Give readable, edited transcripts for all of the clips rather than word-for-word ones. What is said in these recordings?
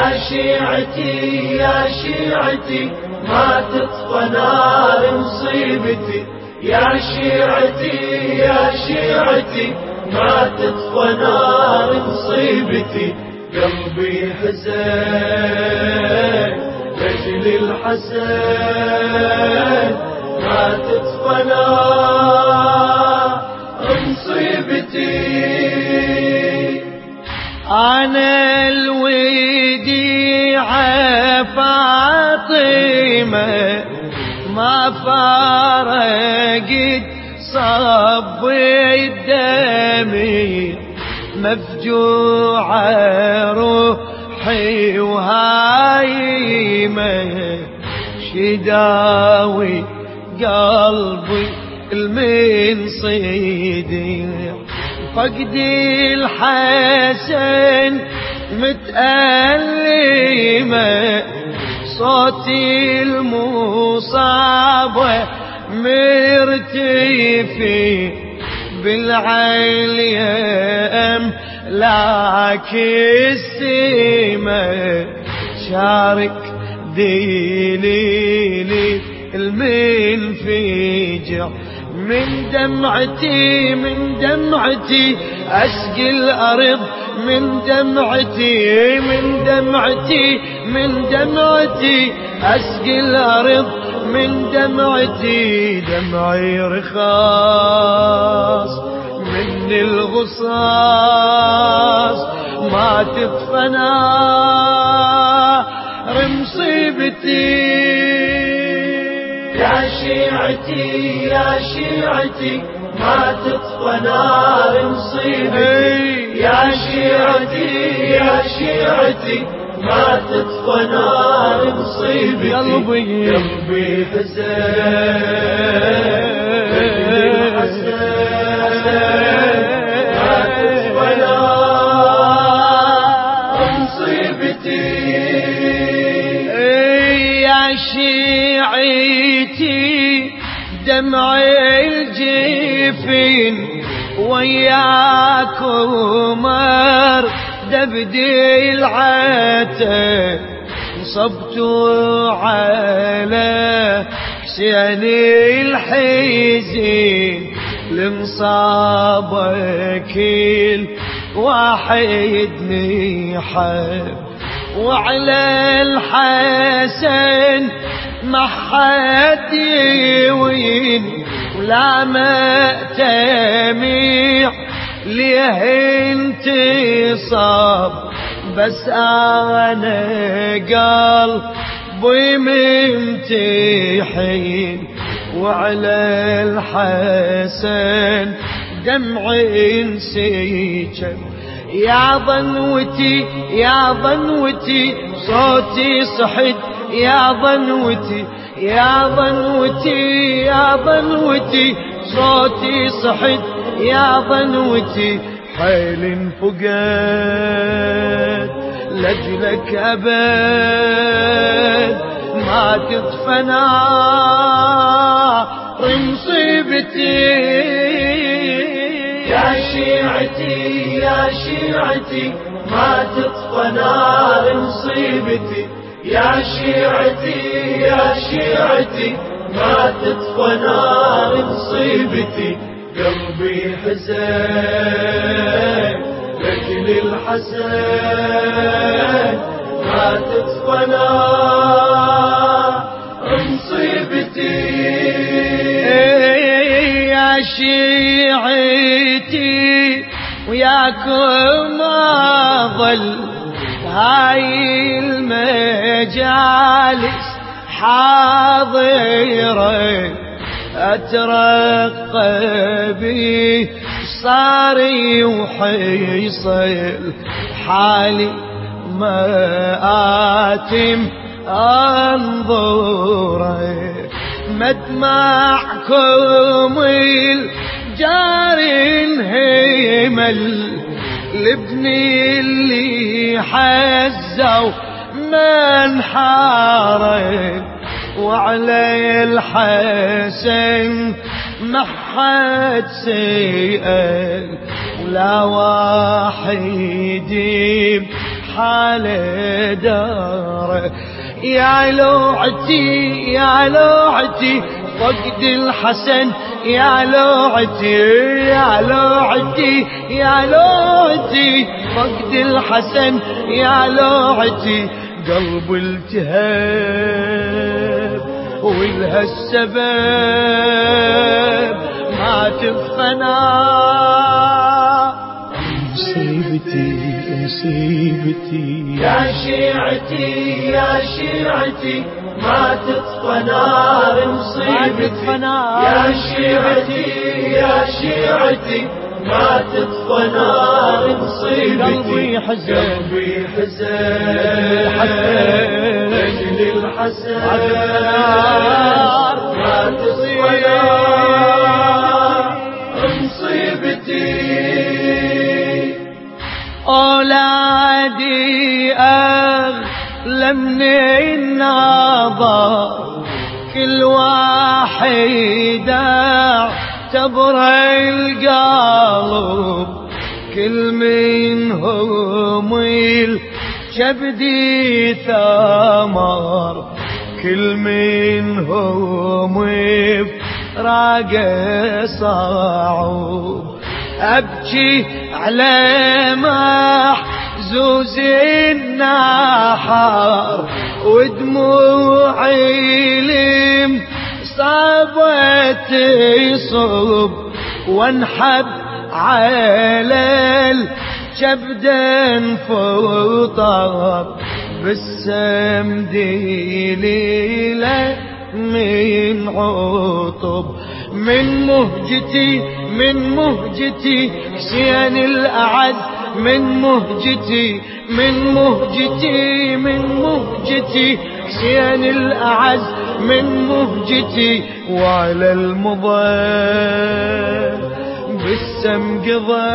شيعتي يا شيعتي ما تطفى نار مصيبتي، يا شيعتي يا شيعتي ما تطفى نار مصيبتي. قلبي حزين لأجل الحسن ما تطفى نار مصيبتي. أنا الوديعة فاطمة ما فارقت صبي دمي، مفجوعة روحي وهايمة، شداوي قلبي المن صيدي. فقد الحسن متألمة، صوتي المصابة مرتفي، بالعليا أملاك السما، شارك دليلي المنفجع. من دمعتي من دمعتي أسقي الأرض، من دمعتي من دمعتي من دمعتي أسقي الأرض، من دمعتي دمعي رخاص من الغصاص ما تطفى نار مصيبتي. يا شيعتي يا شيعتي ما تطفى نار مصيبتي، يا شيعتي يا شيعتي ما تطفى نار مصيبتي. قلبي حزين ما تطفى نار مصيبتي. يا شيعتي دمعي الجفين وياكم دبدي العتب، صبتوا على حسين الحزين، لمصابك الواحد نحب، وعلى الحسن ما حد يوين، ولا مأتمع ليه انتصاب، بس انا قلبي ممتحن، وعلى الحسن دمعي انسكب. يا ظنوتي يا ظنوتي صوتي صحت، يا ظنوتي يا ظنوتي يا ظنوتي صوتي صحت، يا ظنوتي حيل فقد لجلك أبد ما تطفى نار مصيبتي. يا شيعتي يا شيعتي ما تطفى نار مصيبتي، يا شيعتي يا شيعتي ما تطفى نار مصيبتي. قلبي حزين لأجل الحسن ما تطفى نار مصيبتي. يا شيعتي وياكم أظل هاي المجالس حاضرة، أترقبي صاري وحيصل حالي ما آتم أنظره، مدمعكم الجاري انهمل، لابني اللي حزوا من حارب، وعلى الحسن ما حد سيئل، ولا واحد حاله داره. يا لوعتي يا لوعتي فقد الحسن، يا لوعتي يا لوعتي يا لوعتي فقد الحسن، يا لوعتي قلب التهاب ولها السبب ما تفنى. مصيبتي مصيبتي يا شيعتي يا شيعتي ما تطفى نار مصيبتي. يا شيعتي يا شيعتي ما تطفى نار مصيبتي. قلبي حزن قلبي حزن رجل الحسن ما تطفى نار مصيبتي. أولادي أغلى من النظر، كل واحد اعتبر القلب، كل منهم الكبد ثمر، كل منهم فراق صعوب. أبكي على محزوز النحر ودموعي لم صابت صب، وانحب على الكبد انفطر، بالسمد ليلة من عطب. من مهجتي من مهجتي حسين الأعز، من مهجتي من مهجتي من مهجتي حسين الأعز، من مهجتي وعلى المضى بالسم قضى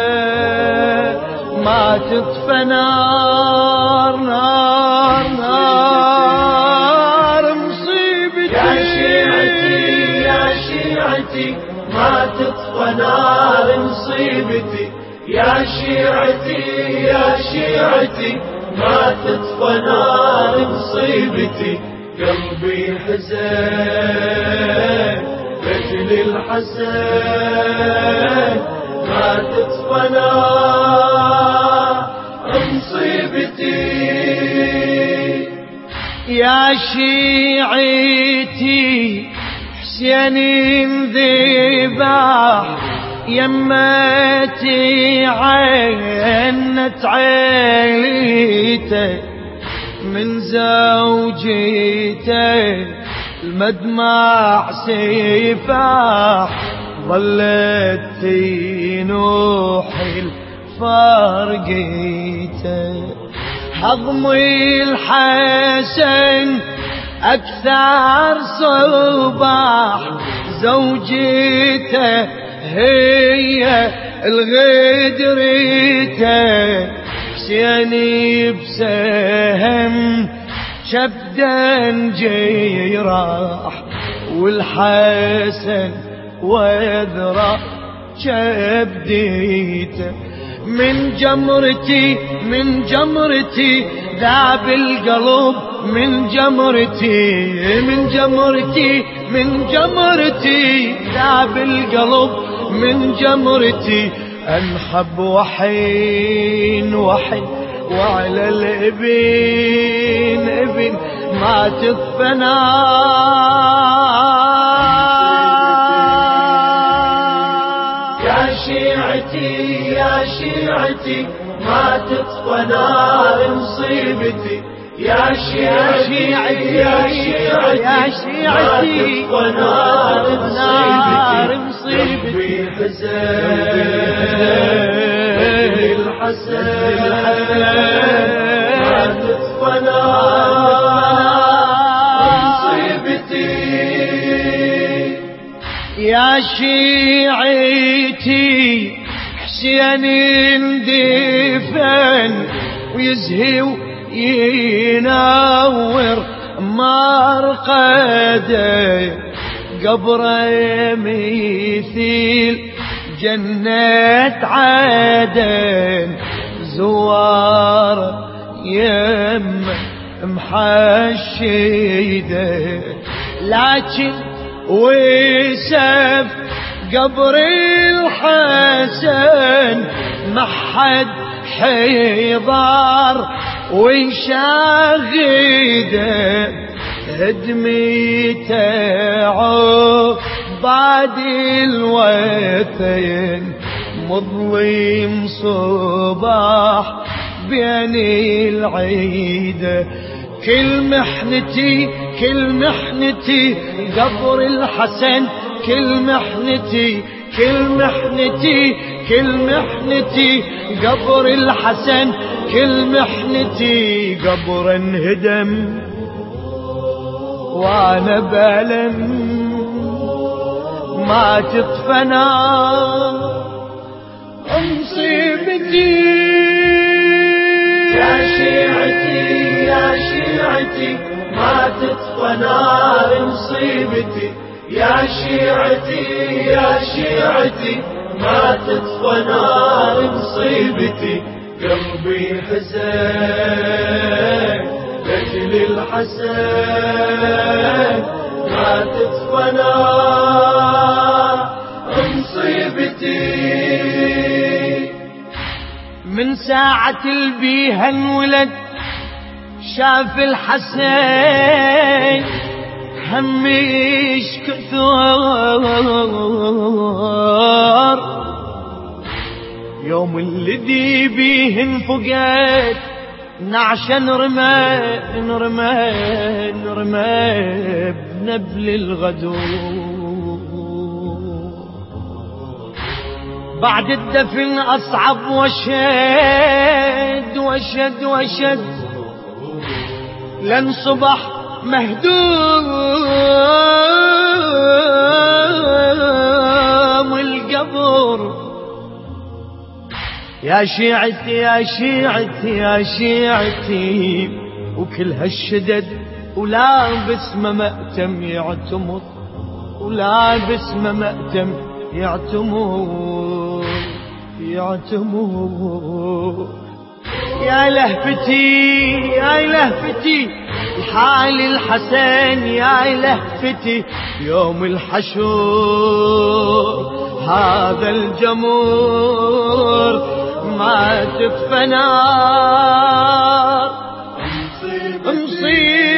ما تطفى نار نار نار مصيبتي. يا شيعتي يا شيعتي ما تطفى نار مصيبتي. يا شيعتي يا شيعتي ما تطفى نار مصيبتي. قلبي حزن رجل الحسن ما تطفى نار مصيبتي. يا شيعتي حسين ذبح، يمتي عينت عيلته من زوجته، المدمع سفاح ظلت تنوح الفارقيته. هضمي الحسن أكثر صباح، زوجته هي الغدرته، حسيني بسهم شبدا جيراح، والحسن وذرى شبديته. من جمرتي من جمرتي ذاب القلب، من جمرتي من جمرتي من جمرتي ذاب القلب، من جمرتي انحب وحين وحين، وعلى الابن ابن ما تطفى نار. يا شيعتي يا شيعتي ما تطفى نار مصيبتي. يا شيعتي يا شيعتي ما تطفى نار مصيبتي. قلبي حزن الحسن ما تطفى نار مصيبتي. يا شيعتي حسين اندفن، ويزهي وينور مرقده، قبره مثيل جنة عدن، الزوار يم محشيده، لكن وسف قبر الحسن ما حد حيضار ويشاهده، هدميته عباد الوثن مظلم صباح بين العيد. كل محنتي قبر الحسن، كل محنتي قبر الحسن، كل محنتي قبر انهدم وانا بألم ما تطفى نار مصيبتي. يا شيعتي يا شيعتي ما تطفى نار مصيبتي، يا شيعتي يا شيعتي ما تطفى نار مصيبتي. قلبي حزين لأجل الحسن ما تطفى نار مصيبتي. من ساعة البيها انولد شاف الحسين هميش كثر، يوم اللي بيه انفقد نعشا نرمى بنبل الغدور. بعد الدفن أصعب وشد لن صبح مهدوم القبر. يا شيعتي يا شيعتي يا شيعتي وكل هالشدد ولابس مأتم يعتمر، ولابس مأتم يعتمر. يا لهفتي حال الحسن، يا لهفتي يوم الحشور هذا الجمور ما تطفى نار مصيبتي.